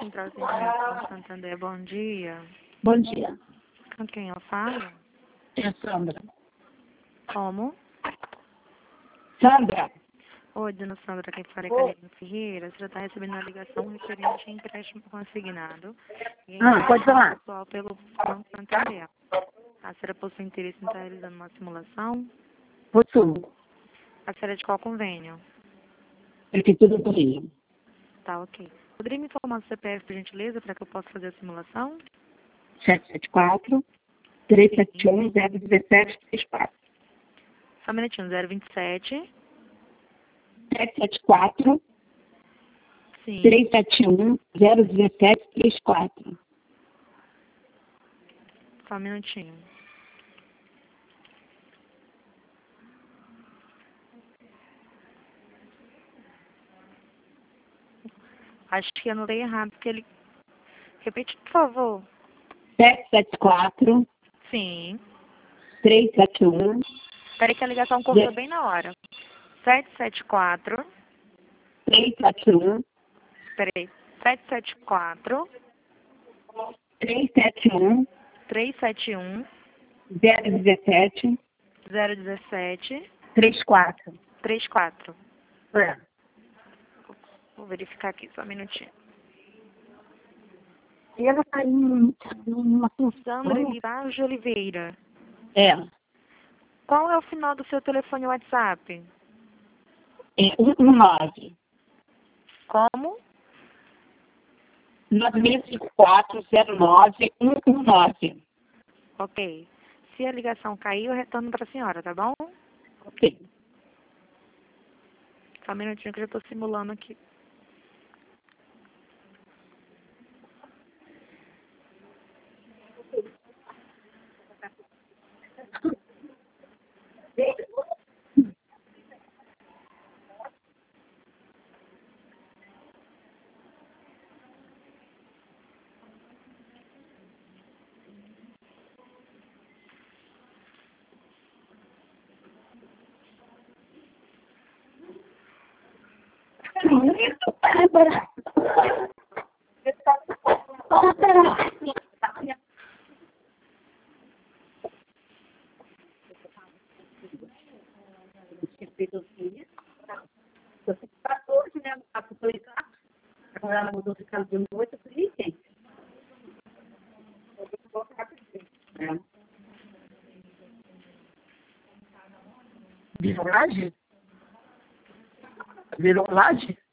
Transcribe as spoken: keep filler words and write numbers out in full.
Central de Atendimento Santander, bom dia. Bom dia. Com quem eu falo? É a Sandra. Como? Sandra. Oi, dona Sandra, quem fala é Karine Ferreira. Você já está recebendo uma ligação referente a empréstimo consignado. E Ah, pode falar. pessoal pelo Banco Santander. A senhora possui interesse em estar realizando uma simulação? Possuo. A senhora é de qual convênio? Prefeitura do Rio. Tá, ok. Poderia me informar o C P F, por gentileza, para que eu possa fazer a simulação? sete sete quatro, três sete um, zero um sete três quatro. Só um minutinho, zero vinte e sete. sete sete quatro, Sim. três sete um, zero um sete três quatro. Só um minutinho. Acho que eu anotei errado, porque ele... Repete, por favor. sete sete quatro, Sim. três sete um. Peraí que a ligação cortou bem na hora. sete sete quatro. três sete um, Peraí. sete sete quatro. três sete um, três sete um. zero um sete zero um sete. três quatro. trinta e quatro. É. Vou verificar aqui, só um minutinho. E ela está em uma função. Sandra Lirage de Oliveira. É. Qual é o final do seu telefone WhatsApp? É um um nove. Como? nove seis cinco quatro, zero nove, um um nove. Ok. Se a ligação cair, eu retorno para a senhora, tá bom? Ok. Só um minutinho que eu já estou simulando aqui. Muito Bárbara. Bárbara. Você está hoje, né? A publicar. Agora ela mudou de casa de noite, eu falei, gente. É. Virou laje? Virou laje?